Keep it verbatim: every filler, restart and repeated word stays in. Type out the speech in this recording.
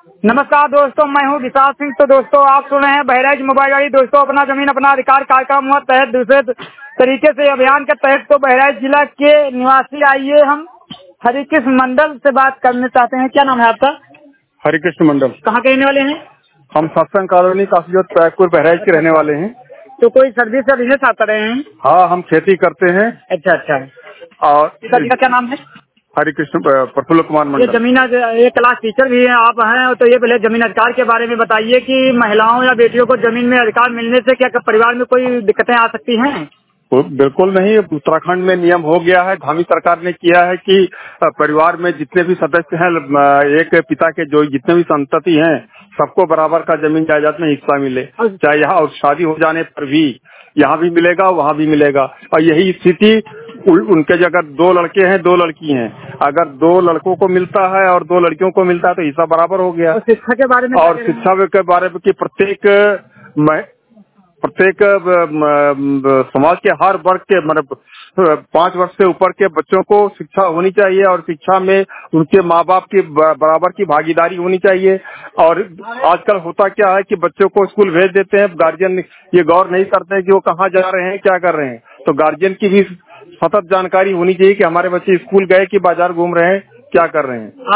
नमस्कार दोस्तों, मैं हूं विशाल सिंह। तो दोस्तों आप सुन रहे हैं बहराइच मोबाइल गाड़ी। दोस्तों अपना जमीन अपना अधिकार कार्यक्रम हुआ तहत दूसरे तरीके से अभियान के तहत तो बहराइच जिला के निवासी आइए हम हरिकृष्ण मंडल से बात करना चाहते हैं। क्या नाम है आपका? हरिकृष्ण मंडल। कहाँ के रहने वाले हैं? हम सत्संग कॉलोनी काशीजोत पैकपुर बहराइच के रहने वाले हैं। तो कोई सर्विस या बिजनेस आप कर रहे हैं? हाँ, हम खेती करते हैं। अच्छा अच्छा। और पिताजी का क्या नाम है? हरिकृष्ण प्रफुल्ल कुमार ये मंडल। जमीन ये क्लास टीचर भी हैं आप हैं, तो ये पहले जमीन अधिकार के बारे में बताइए कि महिलाओं या बेटियों को जमीन में अधिकार मिलने से क्या परिवार में कोई दिक्कतें आ सकती हैं? बिल्कुल नहीं। उत्तराखंड में नियम हो गया है, धामी सरकार ने किया है कि परिवार में जितने भी सदस्य हैं, एक पिता के जो जितने भी संतति हैं, सबको बराबर का जमीन जायदाद में हिस्सा मिले। चाहे यहाँ और शादी हो जाने पर भी यहाँ भी मिलेगा, वहाँ भी मिलेगा। और यही स्थिति उनके अगर दो लड़के हैं दो लड़की हैं, अगर दो लड़कों को मिलता है और दो लड़कियों को मिलता है तो हिस्सा बराबर हो गया। और शिक्षा के बारे में और शिक्षा के बारे में कि प्रत्येक प्रत्येक समाज के हर वर्ग के मतलब पाँच वर्ष से ऊपर के बच्चों को शिक्षा होनी चाहिए और शिक्षा में उनके माँ बाप की बराबर की भागीदारी होनी चाहिए। और आजकल होता क्या है कि बच्चों को स्कूल भेज देते हैं, गार्जियन ये गौर नहीं करते हैं कि वो कहाँ जा रहे हैं, क्या कर रहे हैं। तो गार्जियन की भी सतत जानकारी होनी चाहिए कि हमारे बच्चे स्कूल गए कि बाजार घूम रहे हैं, क्या कर रहे हैं।